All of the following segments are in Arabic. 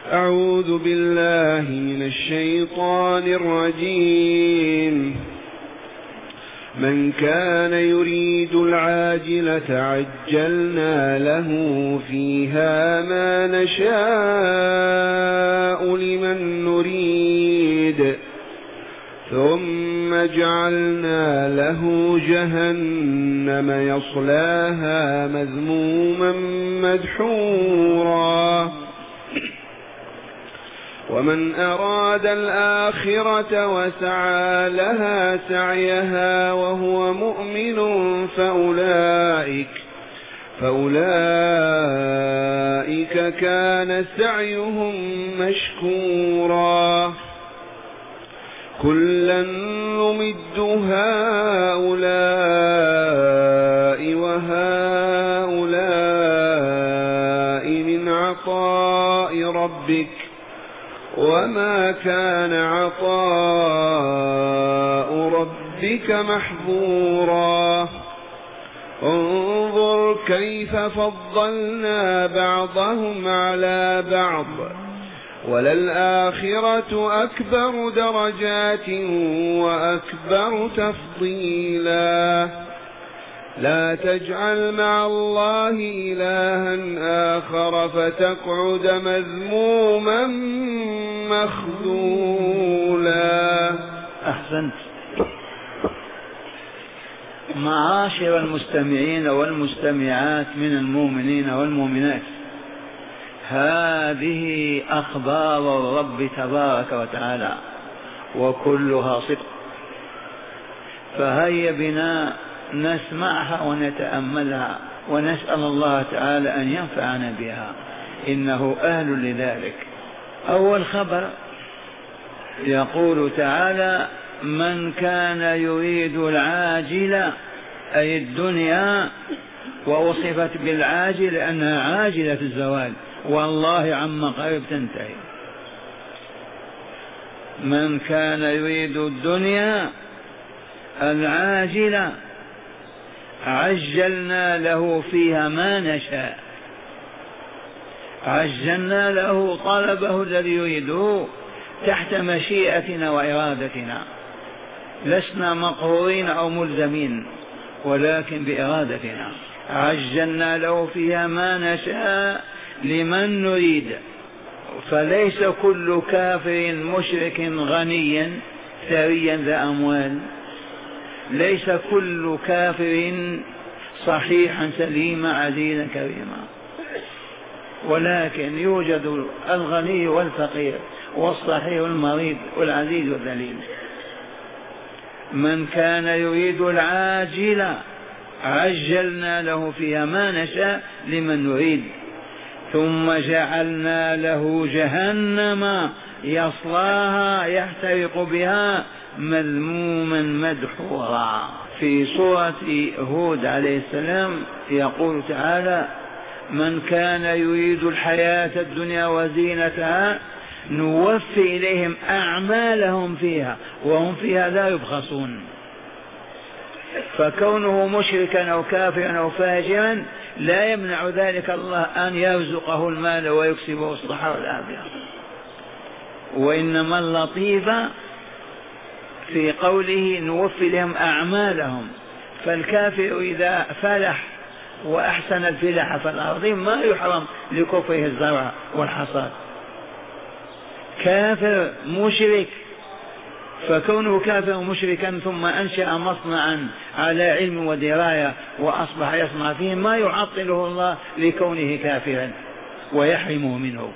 أعوذ بالله من الشيطان الرجيم. من كان يريد العاجلة عجلنا له فيها ما نشاء لمن نريد ثم جعلنا له جهنم يصلاها مذموما مدحورا. ومن أراد الآخرة وسعى لها سعيها وهو مؤمن فأولئك كان سعيهم مشكورا. كلا نمد هؤلاء وهؤلاء من عطاء ربك وما كان عطاء ربك محظورا. انظر كيف فضلنا بعضهم على بعض وللآخرة أكبر درجات وأكبر تفضيلا. لا تجعل مع الله إلها آخر فتقعد مذموما مخذولا. أحسنت. معاشر المستمعين والمستمعات من المؤمنين والمؤمنات، هذه أخبار الرب تبارك وتعالى وكلها صدق، فهيا بنا نسمعها ونتأملها ونسأل الله تعالى أن ينفعنا بها، إنه أهل لذلك. أول خبر يقول تعالى: من كان يريد العاجلة أي الدنيا، ووصفت بالعاجل لأنها عاجلة الزوال، والله عما قريب تنتهي. من كان يريد الدنيا العاجلة عجلنا له فيها ما نشاء، عجلنا له طلبه الذي يريده تحت مشيئتنا وإرادتنا، لسنا مقهورين أو ملزمين ولكن بإرادتنا. عجلنا له فيها ما نشاء لمن نريد، فليس كل كافر مشرك غنيا ثريا ذا أموال، ليس كل كافر صحيحا سليما عزيزا كريما، ولكن يوجد الغني والفقير والصحيح والمريض والعزيز والذليل. من كان يريد العاجلة عجلنا له فيها ما نشاء لمن نريد ثم جعلنا له جهنم يصلاها يحترق بها مذموما مدحورا. في سورة هود عليه السلام يقول تعالى: من كان يريد الحياة الدنيا وزينتها نوفي إليهم أعمالهم فيها وهم فيها لا يبخسون. فكونه مشركا أو كافرا أو فاجرا لا يمنع ذلك الله أن يرزقه المال ويكسبه الصحة والعافية. وإنما اللطيف في قوله نوفي لهم أعمالهم، فالكافر إذا فلح وأحسن الفلاح في الأرض ما يحرم لكفره الزرع والحصاد. كافر مشرك، فكونه كافر مشركا ثم أنشأ مصنعا على علم ودراية وأصبح يصنع فيه ما يعطله الله لكونه كافرا ويحرمه منه،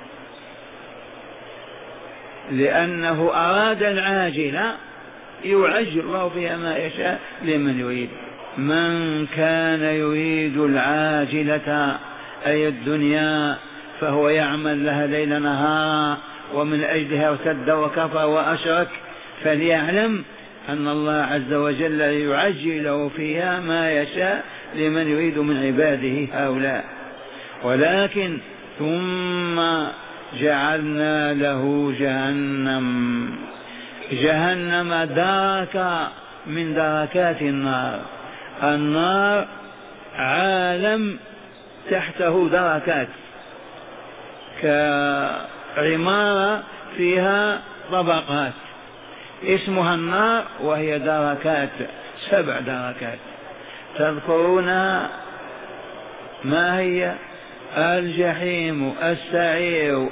لأنه أراد العاجلة يعجل الله فيها ما يشاء لمن يريد. من كان يريد العاجلة أي الدنيا فهو يعمل لها ليل نهار ومن أجلها ارتد وكفر وأشرك، فليعلم أن الله عز وجل يعجل له فيها ما يشاء لمن يريد من عباده هؤلاء. ولكن ثم جعلنا له جهنم درك من دركات النار. النار عالم تحته دركات عمارة فيها طبقات اسمها النار، وهي دركات 7 دركات تذكرونها. ما هي؟ الجحيم، السعير،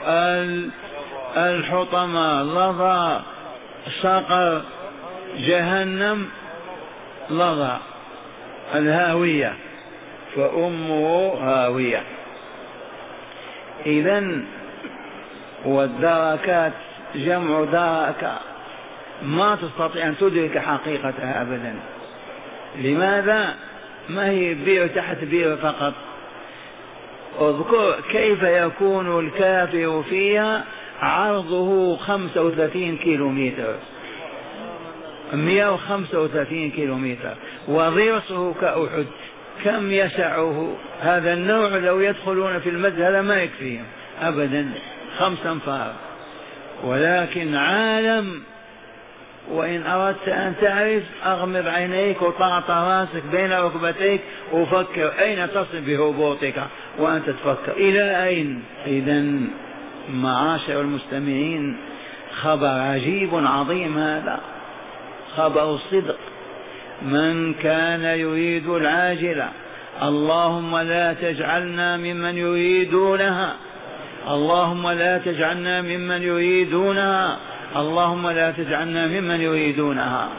الحطمة، لظى، سقر، جهنم، لظى، الهاوية، فأمه هاوية. إذن والدركات جمع دركة، ما تستطيع أن تدرك حقيقتها أبدا. لماذا؟ ما هي بئر تحت بئر فقط. اذكر كيف يكون الكافر فيها عرضه 35 كيلومتر، 135 كيلومتر، وضرسه كأحد. كم يسعه هذا النوع؟ لو يدخلون في المزهلة ما يكفيهم أبدا، 5 أنفار. ولكن عالم، وإن أردت أن تعرف أغمض عينيك وطعط راسك بين ركبتيك وفكر أين تصل بهبوطك وأنت تفكر إلى أين. إذن معاشر المستمعين، خبر عجيب عظيم، هذا خبر الصدق. من كان يريد العاجلة، اللهم لا تجعلنا ممن يريدونها، اللهم لا تجعلنا ممن يريدونها، اللهم لا تجعلنا ممن يريدونها.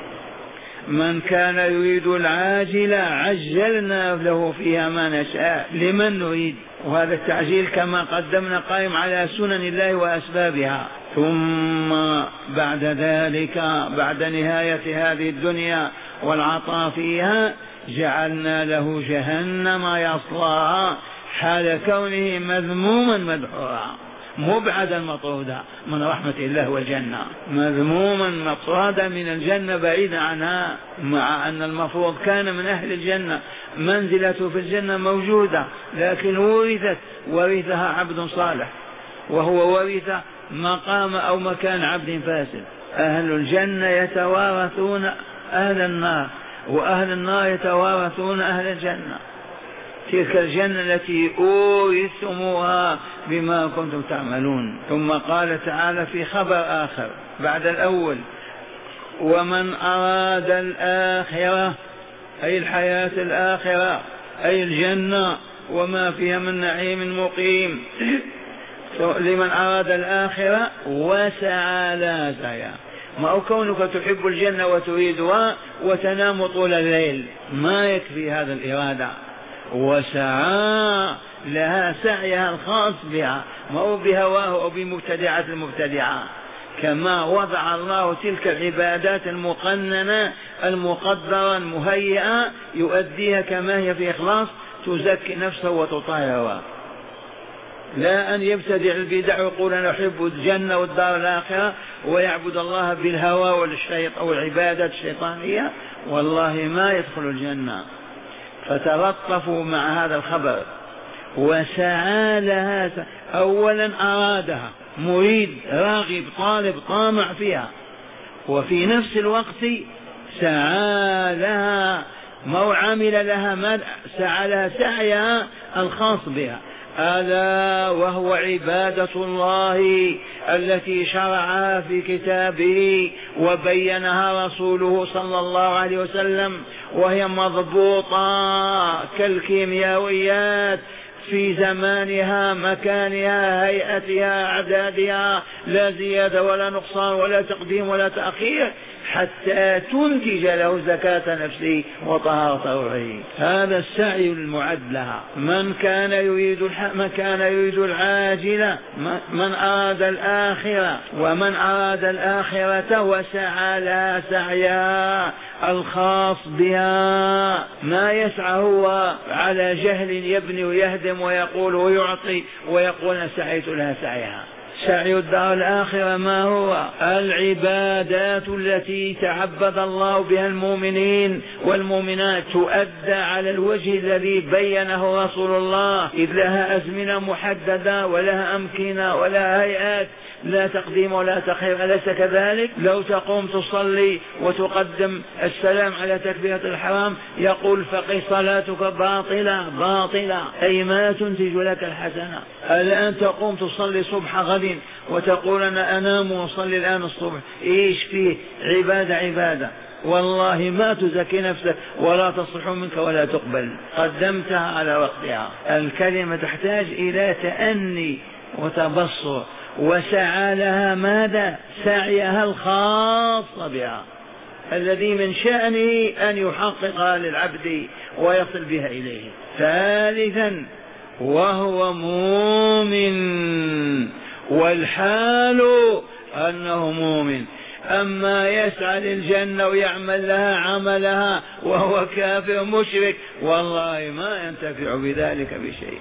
من كان يريد العاجلة عجلنا له فيها ما نشاء لمن نريد. وهذا التعجيل كما قدمنا قائم على سنن الله وأسبابها. ثم بعد ذلك، بعد نهاية هذه الدنيا والعطاء فيها، جعلنا له جهنم يصلاها حال كونه مذموما مدحورا مبعدا مطرودا من رحمة الله والجنة. مذموما مطرودا من الجنة بعيدا عنها، مع أن المفروض كان من أهل الجنة، منزلته في الجنة موجودة، لكن ورثها عبد صالح، وهو ورث مقام أو مكان عبد فاسد. أهل الجنة يتوارثون أهل النار، وأهل النار يتوارثون أهل الجنة. تلك الجنة التي أورثتموها بما كنتم تعملون. ثم قال تعالى في خبر آخر بعد الأول: ومن أراد الآخرة، أي الحياة الآخرة، أي الجنة وما فيها من نعيم مقيم، لمن أراد الآخرة وسعى لها سعيها. ما هو كونك تحب الجنة وتريدها وتنام طول الليل، ما يكفي هذا الإرادة. وسعى لها سعيها الخاص بها، ما هو بهواه أو بمبتدعة المبتدعة. كما وضع الله تلك العبادات المقننة المقدرة المهيئة يؤديها كما هي في إخلاص، تزكي نفسه وتطهرها. لا أن يبتدع البدع ويقول أنا أحب الجنة والدار الآخرة ويعبد الله بالهوى والشيط أو العبادات الشيطانية، والله ما يدخل الجنة. فتلطفوا مع هذا الخبر. وسعى لها، أولا أرادها، مريد راغب طالب طامع فيها، وفي نفس الوقت سعى لها، ما عمل لها، ما سعى لها سعيها الخاص بها، ألا وهو عبادة الله التي شرعها في كتابه وبينها رسوله صلى الله عليه وسلم، وهي مضبوطة كالكيميائيات في زمانها، مكانها، هيئتها، أعدادها، لا زيادة ولا نقصان ولا تقديم ولا تأخير، حتى تنتج له زكاة نفسه وطهارة روحه. هذا السعي المعد لها. من كان يريد العاجلة، من أراد الآخرة، ومن أراد الآخرة وسعى لها سعيها الخاص بها. ما يسعى هو على جهل يبني ويهدم ويقول ويعطي ويقول سعيت لها سعيها. سعي الدار الآخرة ما هو؟ العبادات التي تعبد الله بها المؤمنين والمؤمنات تؤدى على الوجه الذي بينه رسول الله، إذ لها أزمنة محددة ولها أمكنة ولها هيئات، لا تقديم ولا تأخير، أليس كذلك؟ لو تقوم تصلي وتقدم السلام على تكبيرة الحرام يقول فقه صلاتك باطلة، أي ما تنتج لك الحسنة. الآن تقوم تصلي صبح غد مؤذن وتقول أنا أنام وأصلي الآن الصبح، إيش فيه؟ عبادة والله ما تزكي نفسك ولا تصلح منك ولا تقبل، قدمتها على وقتها. الكلمة تحتاج إلى تأني وتبصر، وسعى لها ماذا؟ سعيها الخاص بها الذي من شأنه أن يحققها للعبد ويصل بها إليه. ثالثا وهو مؤمن، والحال أنه مؤمن. أما يسعى للجنة ويعمل لها عملها وهو كافر مشرك والله ما ينتفع بذلك بشيء.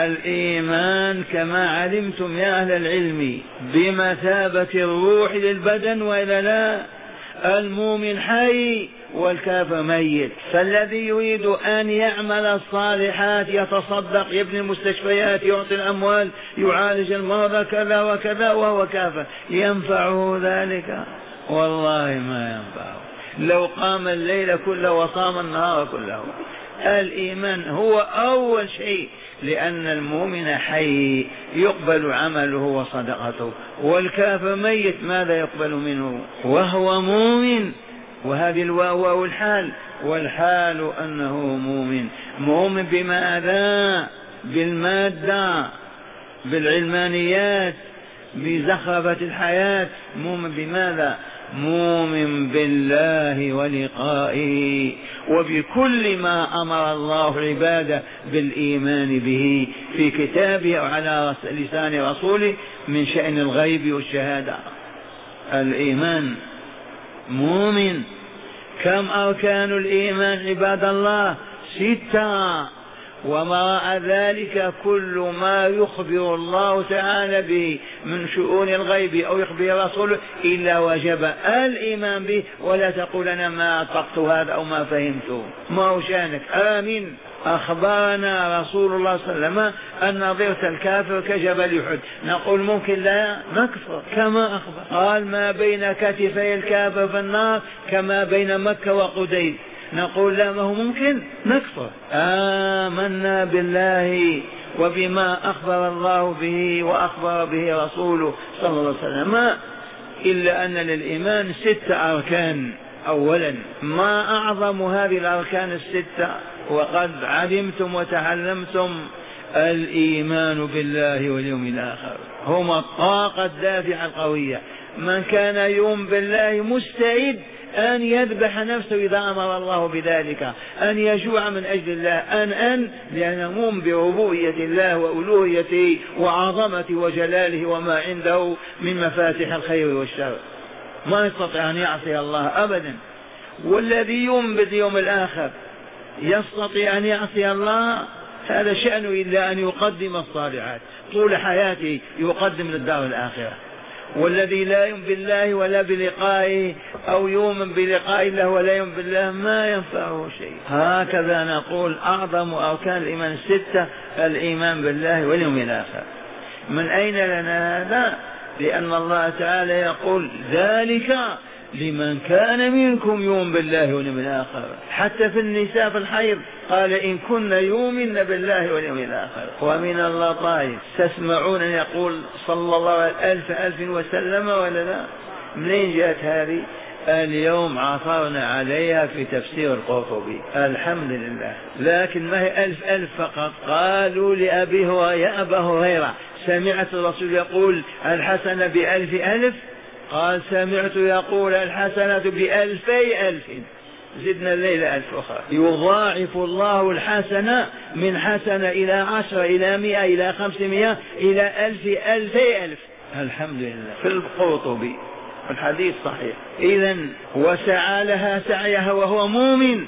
الإيمان كما علمتم يا أهل العلم بمثابة الروح للبدن وإلا لا؟ المؤمن حي والكافر ميت. فالذي يريد أن يعمل الصالحات يتصدق، يبني المستشفيات، يعطي الأموال، يعالج المرضى كذا وكذا وهو كافر، ينفعه ذلك؟ والله ما ينفعه. لو قام الليل كله وصام النهار كله. الإيمان هو أول شيء، لأن المؤمن حي يقبل عمله وصدقته، والكافر ميت ماذا يقبل منه؟ وهو مؤمن. وهذه الواو والحال، والحال أنه مؤمن. مؤمن بماذا؟ بالمادة، بالعلمانيات، بزخرفة الحياة. مؤمن بماذا؟ مؤمن بالله ولقائه وبكل ما أمر الله عباده بالإيمان به في كتابه وعلى لسان رسوله من شأن الغيب والشهادة. الإيمان مؤمن. كم أركان الإيمان عباد الله؟ 6، وما ذلك كل ما يخبر الله تعالى به من شؤون الغيب أو يخبر رسوله إلا وجب الإيمان به. ولا تقول أنا ما أطقت هذا أو ما فهمته، ما هو شأنك، آمن. أخبرنا رسول الله صلى الله عليه وسلم أن نظيرة الكافر كجبل أحد. نقول ممكن لا نكفر كما أخبر، قال ما بين كتفي الكافر في النار كما بين مكة وقديد. نقول لا، ما هو ممكن نكفر. آمنا بالله وبما أخبر الله به وأخبر به رسوله صلى الله عليه وسلم، إلا أن للإيمان 6 أركان. أولا، ما أعظم هذه الأركان 6 وقد علمتم وتعلمتم؟ الإيمان بالله واليوم الآخر. هما الطاقة الدافعة القوية. من كان يؤمن بالله مستعد أن يذبح نفسه إذا أمر الله بذلك، أن يجوع من أجل الله، لأن مؤمن بربوبية الله وألوهيته وعظمته وجلاله وما عنده من مفاتيح الخير والشر، ما يستطيع أن يعصي الله أبدا. والذي يؤمن باليوم الآخر يستطيع أن يعصي الله؟ هذا شأنه إلا أن يقدم الصالحات طول حياته، يقدم للدار الآخرة. والذي لا يؤمن بالله ولا بلقائه أو يؤمن بلقاء الله ولا يؤمن بالله ما ينفعه شيء. هكذا نقول أعظم أركان الإيمان 6 الإيمان بالله واليوم الآخر. من أين لنا هذا؟ لأن الله تعالى يقول ذلك لمن كان منكم يؤمن بالله واليوم الآخر. حتى في النساء في الحيض قال إن كن يؤمن بالله واليوم الآخر. ومن اللطائف تسمعون يقول صلى الله عليه ألف وسلم ولا لا؟ منين جاءت هذه؟ اليوم عثرنا عليها في تفسير القرطبي، الحمد لله. لكن ما هي ألف فقط. قالوا لأبي هريرة يا أبا هريرة سمعت الرسول يقول الحسنة ب1000؟ قال سمعت يقول الحسنة ب2000. زدنا الليلة 1000 أخرى. يضاعف الله الحسنة من حسنة إلى 10 إلى 100 إلى 500 إلى 1000 الحمد لله في القرطبي الحديث صحيح. إذن وسعى لها سعيها وهو مؤمن،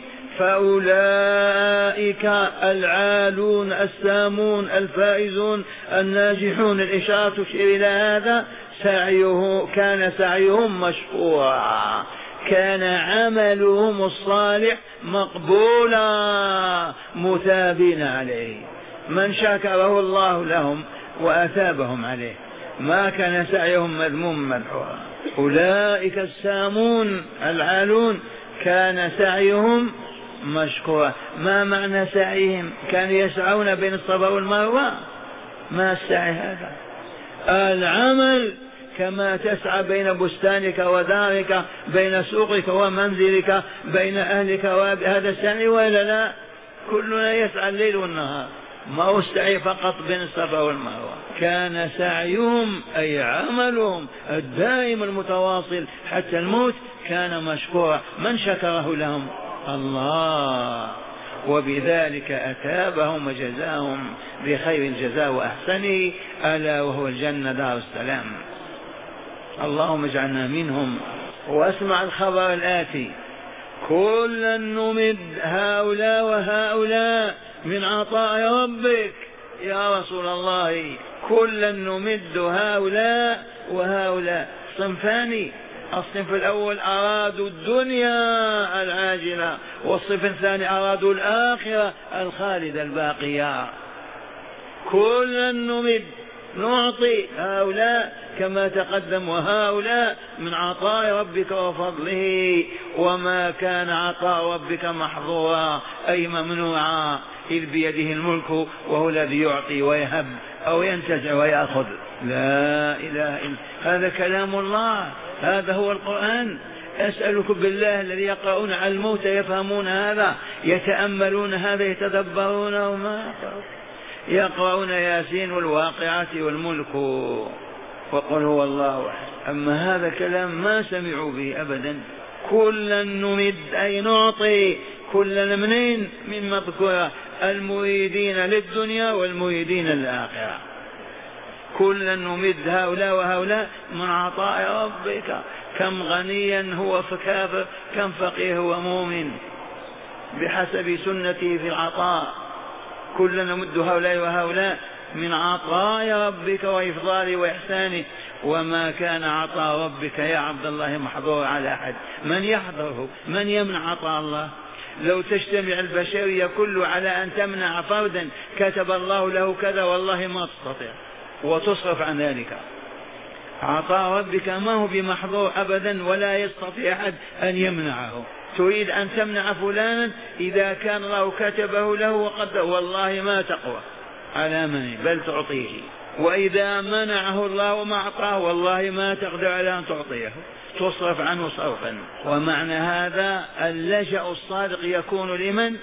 فأولئك العالون السامون الفائزون الناجحون. الإشارة تشير إلى هذا. كان سعيهم مشكورا، كان عملهم الصالح مقبولا مثابين عليه. من شكره الله لهم وأثابهم عليه، ما كان سعيهم مذموما مدحورا. أولئك السامون العالون كان سعيهم مشكورا. ما معنى سعيهم؟ كانوا يسعون بين الصفا والمروة. ما السعي هذا؟ العمل كما تسعى بين بستانك ودارك، بين سوقك ومنزلك، بين أهلك وهذا السعي ولا لا؟ كلنا يسعى الليل والنهار، ما هو السعي فقط بين الصفا والمروة. كان سعيهم أي عملهم الدائم المتواصل حتى الموت كان مشكورا. من شكره لهم؟ الله، وبذلك أثابهم وجزاهم بخير الجزاء وأحسنه، ألا وهو الجنة دار السلام. اللهم اجعلنا منهم. واسمع الخبر الآتي: كلا نمد هؤلاء وهؤلاء من عطاء ربك. يا رسول الله، كلا نمد هؤلاء وهؤلاء، صنفان. الصنف الأول أرادوا الدنيا العاجلة، والصنف الثاني أرادوا الآخرة الخالدة الباقية. كلا نمد، نعطي هؤلاء كما تقدم وهؤلاء من عطاء ربك وفضله، وما كان عطاء ربك محظورا أي ممنوعا، إذ بيده الملك وهو الذي يعطي ويهب أو ينتزع ويأخذ. لا إله إلا هذا كلام الله، هذا هو القرآن. أسألكم بالله الذي يقرؤون على الموت يفهمون هذا، يتأملون هذا، يتدبرونه، ما يقرؤون ياسين والواقعة والملك وقل هو الله أحد. أما هذا كلام ما سمعوا به أبدا. كلا نمد أي نعطي، كلا منين؟ من مذكورة، المريدين للدنيا والمريدين للآخرة. كلا نمد هؤلاء وهؤلاء من عطاء ربك. كم غنيا هو فكافر، كم فقير هو مؤمن بحسب سنته في العطاء. كلا نمد هؤلاء وهؤلاء من عطاء ربك وإفضاله وإحسانه، وما كان عطاء ربك يا عبد الله محظور على أحد. من يحضره؟ من يمنع عطاء الله؟ لو تجتمع البشرية كله على أن تمنع فردا كتب الله له كذا والله ما تستطيع، وتصرف عن ذلك. عطاء ربك ما هو بمحظور أبدا، ولا يستطيع أحد أن يمنعه. تريد أن تمنع فلانا إذا كان الله كتبه له وقد والله ما تقوى على من، بل تعطيه. وإذا منعه الله وما أعطاه والله ما تقدر على أن تعطيه، تصرف عنه صرفا. ومعنى هذا اللجأ الصادق يكون لمن؟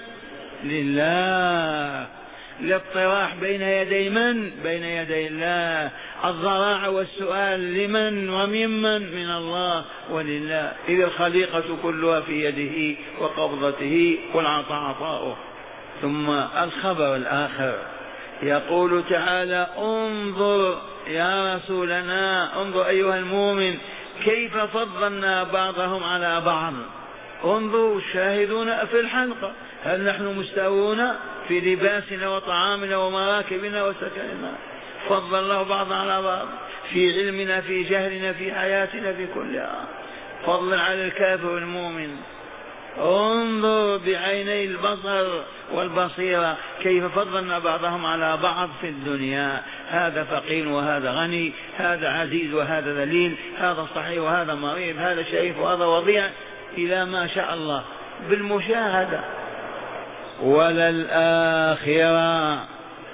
لله. الاطراح بين يدي من؟ بين يدي الله. الضراعة والسؤال لمن وممن؟ من الله ولله. إذ الخليقة كلها في يده وقبضته والعطاء عطاؤه. ثم الخبر الآخر يقول تعالى: انظر يا رسولنا، انظر أيها المؤمن كيف فضلنا بعضهم على بعض. انظروا، شاهدون في الحلقة، هل نحن مستوون في لباسنا وطعامنا ومراكبنا وسكننا؟ فضل الله بعض على بعض في علمنا، في جهلنا، في حياتنا، في كلها. فضل على الكافر والمؤمن. انظر بعيني البصر والبصيرة كيف فضلنا بعضهم على بعض في الدنيا. هذا فقير وهذا غني، هذا عزيز وهذا ذليل، هذا صحيح وهذا مريض، هذا شريف وهذا وضيع، إلى ما شاء الله بالمشاهدة. وللآخرة،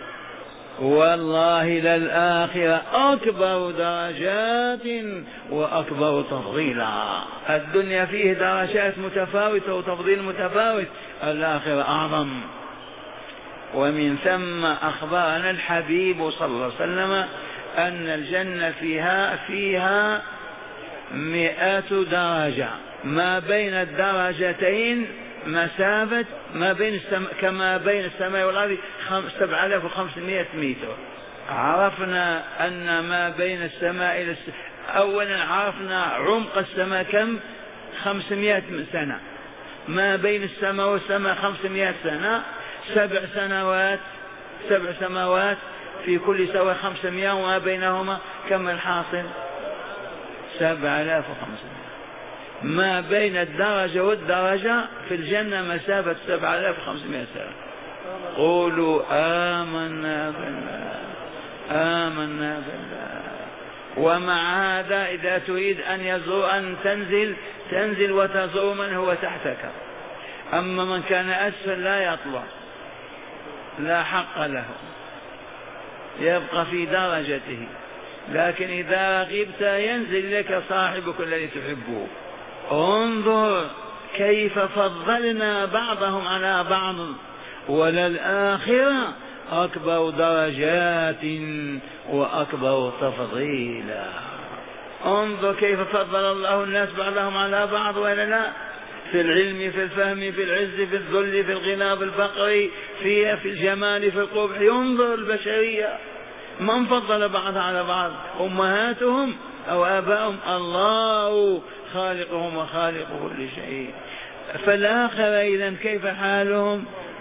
والله للآخرة أكبر درجات وأكبر تفضيلا. الدنيا فيه درجات متفاوتة وتفضيل متفاوت، الآخرة أعظم. ومن ثم أخبرنا الحبيب صلى الله عليه وسلم أن الجنة فيها 100 درجة، ما بين الدرجتين مسافة ما بين كما بين السماء والأرض 7500 متر. عرفنا أن ما بين السماء إلى أولا عرفنا عمق السماء كم؟ 500 سنة. ما بين السماء والسماء 500 سنة، 7 سنوات، 7 سماوات في كل سنة 500، وما بينهما كم الحاصل؟ 7500. ما بين الدرجة والدرجة في الجنة مسافة 7500 سنة. قولوا آمنا بالله، آمنا بالله. ومع هذا إذا تريد أن تنزل وتزور من هو تحتك. أما من كان أسفل لا يطلع، لا حق له، يبقى في درجته. لكن إذا غبت ينزل لك صاحبك الذي تحبه. انظر كيف فضلنا بعضهم على بعض، وللآخرة أكبر درجات وأكبر تفضيلا. انظر كيف فضل الله الناس بعضهم على بعض ولا لا، في العلم، في الفهم، في العز، في الذل، في الغنى، في الفقر، في الجمال، في القبح. ينظر البشرية من فضل بعض على بعض؟ أمهاتهم أو آباؤهم؟ الله خالقهم وخالق كل شيء. فالآخرة إذن كيف حالهم؟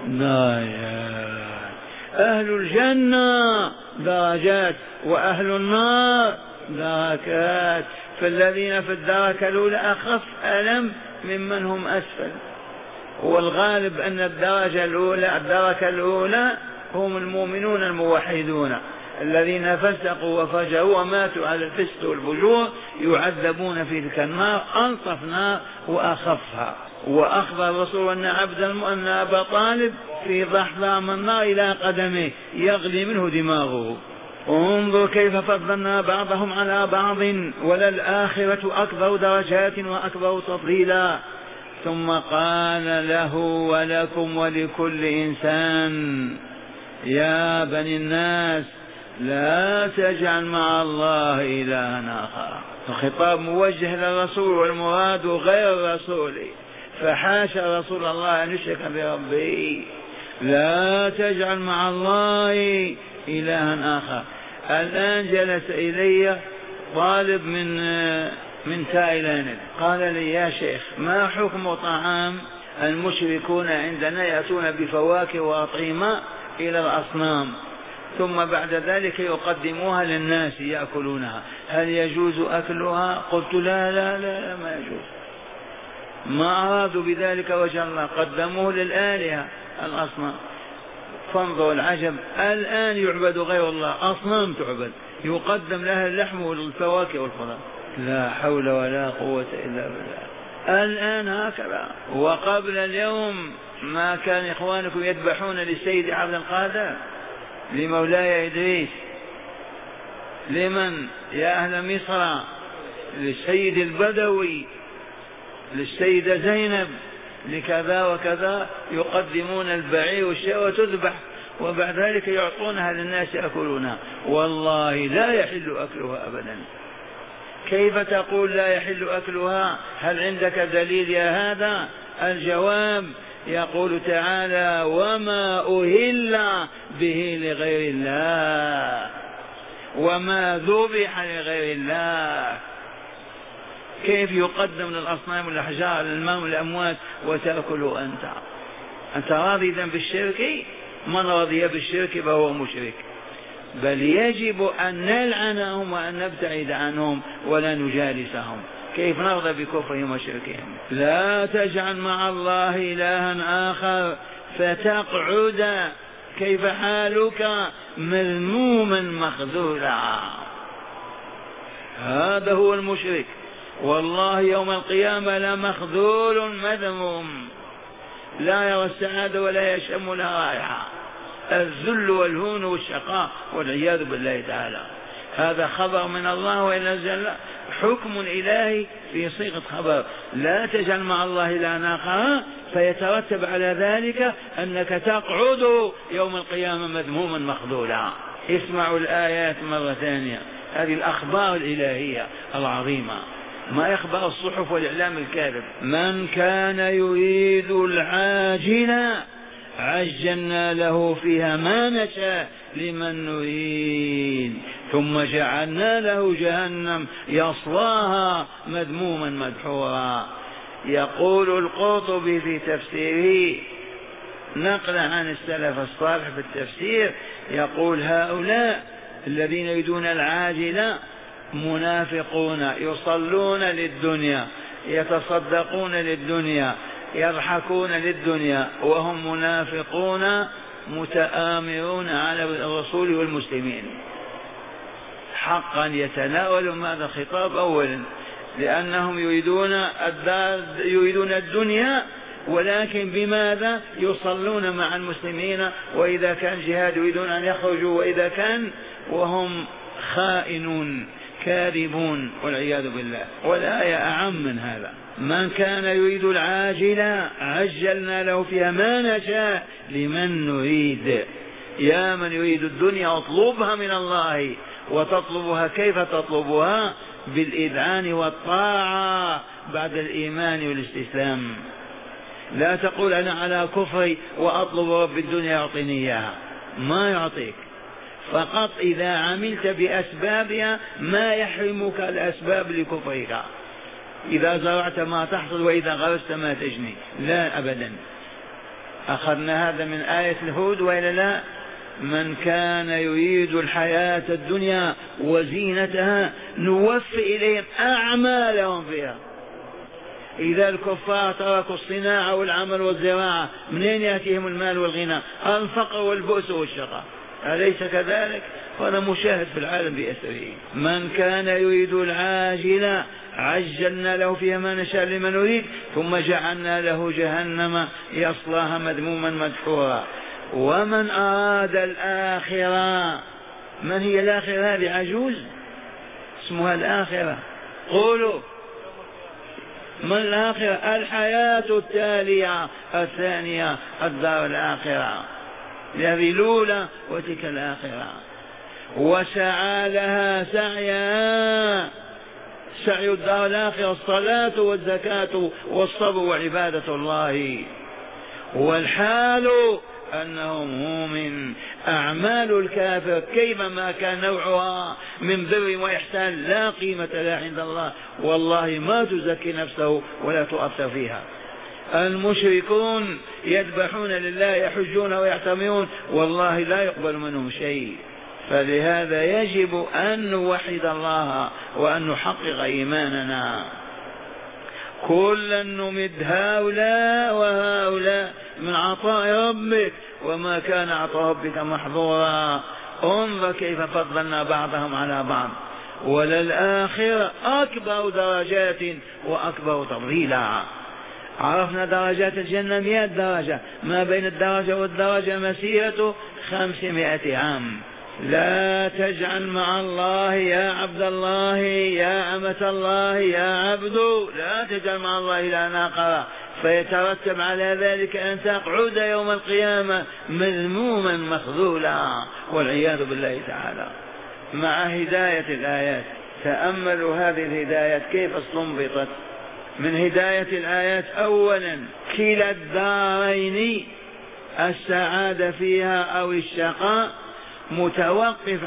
درجات. أهل الجنة درجات وأهل النار دركات. فالذين في الدركة الأولى أخف ألم ممن هم أسفل. والغالب أن الدركة الأولى هم المؤمنون الموحدون الذين فسقوا وفجروا وماتوا على الفسق والفجور، يعذبون في تلك النار ألطف نار وأخفها. وأخبر الرسول أن أبا طالب في ضحضاء من النار إلى قدمه يغلي منه دماغه. انظر كيف فضلنا بعضهم على بعض، وللآخرة أكبر درجات وأكبر تفضيلا. ثم قال له ولكم ولكل إنسان يا بني الناس لا تجعل مع الله إلها آخر. الخطاب موجه للرسول والمراد غير الرسول، فحاشا رسول الله أن يشرك بربه. لا تجعل مع الله إلها آخر. الآن جلس إلي طالب من تايلاند قال لي يا شيخ ما حكم طعام المشركون عندنا يأتون بفواكه وأطعمة إلى الأصنام ثم بعد ذلك يقدموها للناس يأكلونها، هل يجوز أكلها؟ قلت لا لا لا ما يجوز. ما أرادوا بذلك وجه الله، قدموه للآلهة الأصنام. فانظروا العجب، الآن يعبد غير الله، أصنام تعبد يقدم لها اللحم والفواكه والخضار. لا حول ولا قوة إلا بالله. الآن هكذا. وقبل اليوم ما كان إخوانكم يذبحون للسيد عبد القادر، لمولاي إدريس، لمن يا أهل مصر؟ للسيد البدوي، للسيدة زينب، لكذا وكذا، يقدمون البعير والشاة وتذبح وبعد ذلك يعطونها للناس يأكلونها. والله لا يحل أكلها أبدا. كيف تقول لا يحل أكلها؟ هل عندك دليل يا هذا؟ الجواب يقول تعالى وما أهل به لغير الله وما ذبح لغير الله. كيف يقدم للأصنام والأحجار للماء والأموات وتأكل أنت راضي بالشرك؟ من رضي بالشرك فهو مشرك. بل يجب أن نلعنهم وأن نبتعد عنهم ولا نجالسهم. كيف نرضى بكفرهم وشركهم؟ لا تجعل مع الله إلها آخر فتقعد كيف حالك مذموما مخذولا. هذا هو المشرك. والله يوم القيامة لمخذول مذموم، لا يرى السعادة ولا يشم لها رائحة، الذل والهون والشقاء والعياذ بالله تعالى. هذا خبر من الله وينزل حكم إلهي في صيغة خبر. لا تجعل مع الله إلها آخر فيترتب على ذلك أنك تقعد يوم القيامة مذموما مخذولا. اسمعوا الآيات مرة ثانية، هذه الأخبار الإلهية العظيمة، ما يخبر الصحف والإعلام الكاذب. من كان يريد العاجلة عجلنا له فيها ما نشاء لمن نريد ثم جعلنا له جهنم يصلاها مذموما مدحورا. يقول القرطبي في تفسيره نقل عن السلف الصالح في التفسير، يقول هؤلاء الذين يريدون العاجلة منافقون يصلون للدنيا، يتصدقون للدنيا، يضحكون للدنيا، وهم منافقون متآمرون على الرسول والمسلمين. حقا يتناول هذا الخطاب أولا لأنهم يريدون الدنيا، ولكن بماذا؟ يصلون مع المسلمين، وإذا كان جهاد يريدون أن يخرجوا، وإذا كان وهم خائنون كاذبون والعياذ بالله. والآية أعم من هذا: من كان يريد العاجلة عجلنا له فيها ما نشاء لمن نريد. يا من يريد الدنيا اطلبها من الله، وتطلبها كيف تطلبها؟ بالإذعان والطاعة بعد الإيمان والاستسلام. لا تقول أنا على كفري وأطلب رب الدنيا يعطيني إياها، ما يعطيك. فقط إذا عملت بأسبابها ما يحرمك الأسباب لكفرك. إذا زرعت ما تحصد، وإذا غرست ما تجني، لا أبدا. أخذنا هذا من آية الهود وإلا لا؟ من كان يريد الحياة الدنيا وزينتها نوفي إليهم أعمالهم فيها. إذا الكفار تركوا الصناعة والعمل والزراعة منين يأتيهم المال والغنى؟ الفقر والبؤس والشقاء، أليس كذلك؟ هذا مشاهد في العالم بأسره. من كان يريد العاجلة عجلنا له فيها ما نشاء لمن نريد ثم جعلنا له جهنم يصلاها مذموما مدحورا. ومن أراد الآخرة، من هي الآخرة؟ هذه عجوز اسمها الآخرة. قولوا ما الآخرة؟ الحياة التالية الثانية، الدار الآخرة، هذه الأولى وتلك الآخرة. وسعى لها سعيها، سعي الدار الآخرة الصلاة والزكاة والصبر وعبادة الله، والحال أنه مؤمن. أعمال الكافر كيفما كان نوعها من بر وإحسان لا قيمة لها عند الله، والله ما تزكي نفسه ولا تؤثر فيها. المشركون يذبحون لله، يحجون ويعتمرون، والله لا يقبل منهم شيء. فلهذا يجب أن نوحد الله وأن نحقق إيماننا. كلا نمد هؤلاء وهؤلاء من عطاء ربك وما كان عطاء ربك محظورا. انظر كيف فضلنا بعضهم على بعض. وللآخرة أكبر درجات وأكبر تفضيلا. عرفنا درجات الجنة 100 درجة، ما بين الدرجة والدرجة مسيرة 500 عام. لا تجعل مع الله يا عبد الله، يا أمة الله، يا عبد، لا تجعل مع الله إلها آخر، فيترتب على ذلك أن تقعد يوم القيامة مذموما مخذولا والعياذ بالله تعالى. مع هداية الآيات تأملوا هذه الهدايات كيف استنبطت من هداية الآيات. أولا كلا الدارين السعادة فيها أو الشقاء متوقف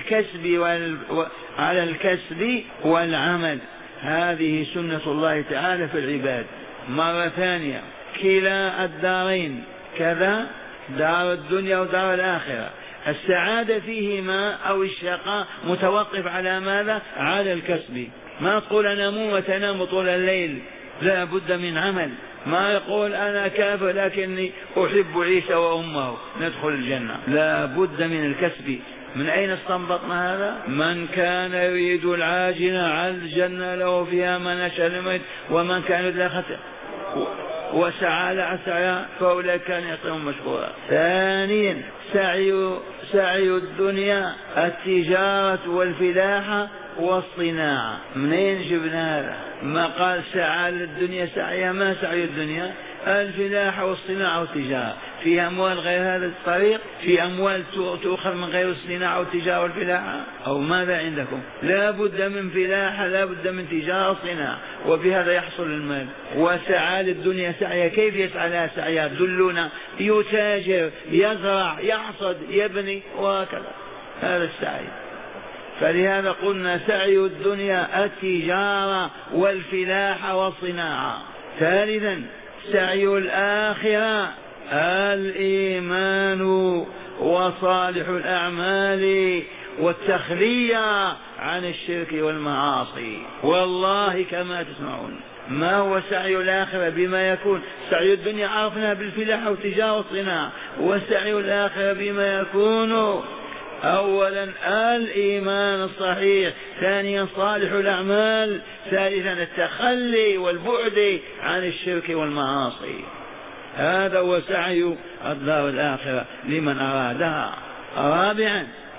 على الكسب والعمل، هذه سنة الله تعالى في العباد. مرة ثانية كلا الدارين كذا، دار الدنيا ودار الآخرة، السعادة فيهما أو الشقاء متوقف على ماذا؟ على الكسب. ما تقول أنا مو وتنام طول الليل، لا بد من عمل. ما يقول أنا كافر لكني أحب عيسى وأمه ندخل الجنة، لا بد من الكسب. من أين استنبطنا هذا؟ من كان يريد العاجلة عجلنا له فيها ما نشاء لمن، ومن كان يريد الآخرة وسعى لها سعيها فأولئك كان يعطيهم مشكورا. ثانيا سعي الدنيا التجارة والفلاحة والصناعة. منين جبنا هذا؟ ما قال سعى للدنيا سعيها، ما سعي الدنيا؟ الفلاحة والصناعة والتجارة. في أموال غير هذا الطريق؟ في أموال تؤخذ من غير الصناعة والتجارة والفلاحة؟ أو ماذا عندكم؟ لا بد من فلاحة، لا بد من تجارة وصناعة، وبهذا يحصل المال. وسعى للدنيا سعيها، كيف يسعى لها سعيها؟ دلونا. يتاجر، يزرع، يحصد، يبني، وهكذا، هذا السعي. فلهذا قلنا سعي الدنيا التجارة والفلاحة والصناعة. ثالثا سعي الآخرة الإيمان وصالح الأعمال والتخلية عن الشرك والمعاصي. والله كما تسمعون ما هو سعي الآخرة بما يكون؟ سعي الدنيا عرفنا بالفلاحة والتجارة والصناعة، وسعي الآخرة بما يكون أولا الإيمان الصحيح، ثانيا صالح الأعمال، ثالثا التخلي والبعد عن الشرك والمعاصي. هذا هو سعي الدار الآخرة لمن أرادها. رابعا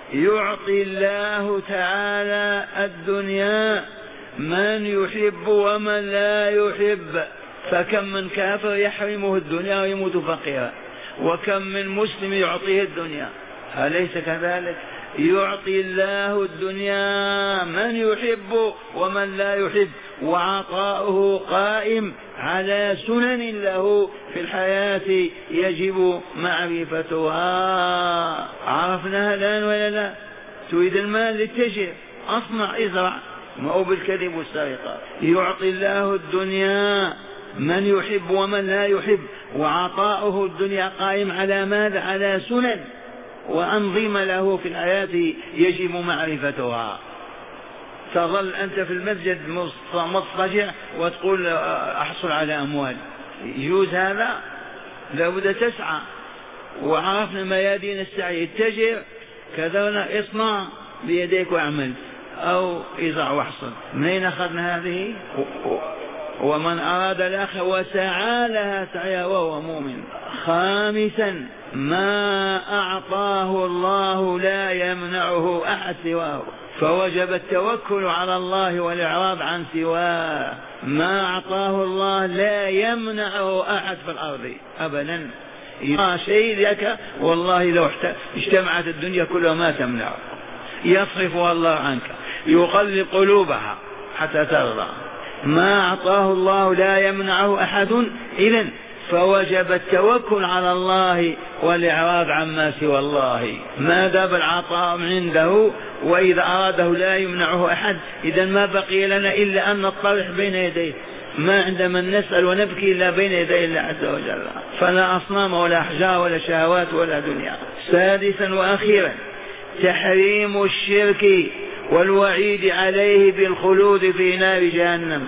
يعطي الله تعالى الدنيا من يحب ومن لا يحب، فكم من كافر يحرمه الدنيا ويموت فقيرا، وكم من مسلم يعطيه الدنيا، أليس كذلك؟ يعطي الله الدنيا من يحب ومن لا يحب، وعطاؤه قائم على سنن له في الحياة يجب معرفتها. عرفناها الآن ولا لا؟ تريد المال للتجر، أصنع ازرع، ما هو بالكذب والسرقة. يعطي الله الدنيا من يحب ومن لا يحب، وعطاؤه الدنيا قائم على ماذا؟ على سنن وأنظمة له في الحياة يجب معرفتها. تظل أنت في المسجد مضطجع وتقول أحصل على أموال، يجوز هذا؟ لابد تسعى. وعرفنا ميادين السعي، اتجر كذا، اصنع بيديك واعمل، أو ازرع واحصل. منين أخذنا هذه؟ ومن أراد الآخرة وسعى لها سعيها وهو مؤمن. خامسا ما أعطاه الله لا يمنعه أحد سواه، فوجب التوكل على الله والإعراض عن سواه. ما أعطاه الله لا يمنعه أحد في الأرض أبدا. شيء لك والله لو اجتمعت الدنيا كلها ما تمنعه، يصرفها الله عنك، يقلب قلوبها حتى ترضى. ما أعطاه الله لا يمنعه أحد، إذن فوجب التوكل على الله والإعراض عما سوى الله. ما دام العطاء عنده وإذا أراده لا يمنعه أحد، إذن ما بقي لنا إلا أن نطرح بين يديه. ما عندما نسأل ونبكي إلا بين يدي الله عز وجل، فلا أصنام ولا أحجار ولا شهوات ولا دنيا. سادسا وأخيرا تحريم الشرك والوعيد عليه بالخلود في نار جهنم.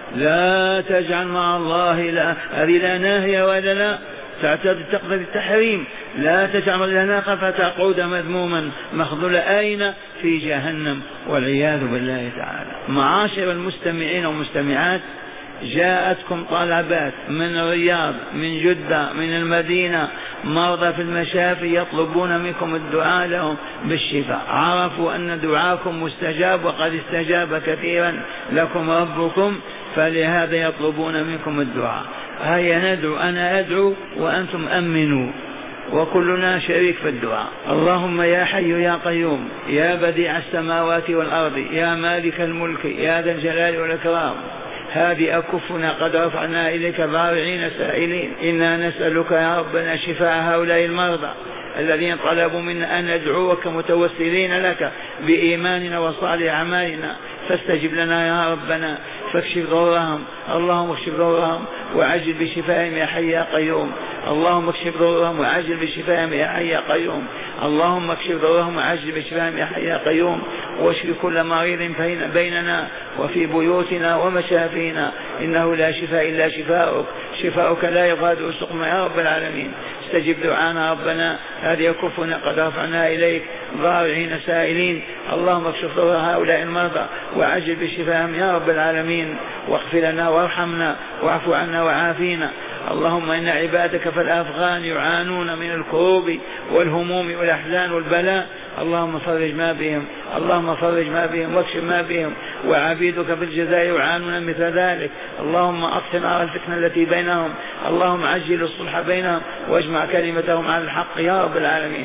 لا تجعل مع الله لا، هذه لا ناهية ولا لا تقتضي التحريم. لا تجعل لنا فتقعد مذموما مخذولا أين؟ في جهنم والعياذ بالله تعالى. معاشر المستمعين والمستمعات، جاءتكم طلبات من الرياض، من جدة، من المدينة، مرضى في المشافي يطلبون منكم الدعاء لهم بالشفاء. عرفوا أن دعاكم مستجاب وقد استجاب كثيرا لكم ربكم، فلهذا يطلبون منكم الدعاء. هيا ندعو، أنا أدعو وأنتم أمنوا، وكلنا شريك في الدعاء. اللهم يا حي يا قيوم، يا بديع السماوات والأرض، يا مالك الملك، يا ذا الجلال والإكرام، هذه أكفنا قد رفعنا إليك ضارعين سائلين، إنا نسألك يا ربنا شفاء هؤلاء المرضى الذين طلبوا منا أن ندعوك متوسلين لك بإيماننا وصالح أعمالنا، فاستجب لنا يا ربنا، فاكشف ضرهم. اللهم اكشف ضرهم وعجل بشفائهم يا حي يا قيوم. اللهم اكشف ضرهم وعجل بشفائهم يا حي يا قيوم. اللهم اكشف ضرهم وعجل بشفائهم يا حي يا قيوم. واشف كل مريض بيننا وفي بيوتنا ومشافينا، إنه لا شفاء إلا شفاؤك، شفاؤك لا يغادر سقما يا رب العالمين. استجب دعانا ربنا، هذه كفنا قد رفعنا إليك ضارعين سائلين. اللهم اكشف ضر هؤلاء المرضى وعجل بشفاهم يا رب العالمين، واغفر لنا وارحمنا واعف عنا وعافينا. اللهم إن عبادك في الأفغان يعانون من الكروب والهموم والأحزان والبلاء، اللهم فرج ما بهم، اللهم فرج ما بهم واكشف ما بهم. وعبيدك في الجزائر يعانون مثل ذلك، اللهم أطفئ نار الفتنة التي بينهم، اللهم عجل الصلح بينهم واجمع كلمتهم على الحق يا رب العالمين.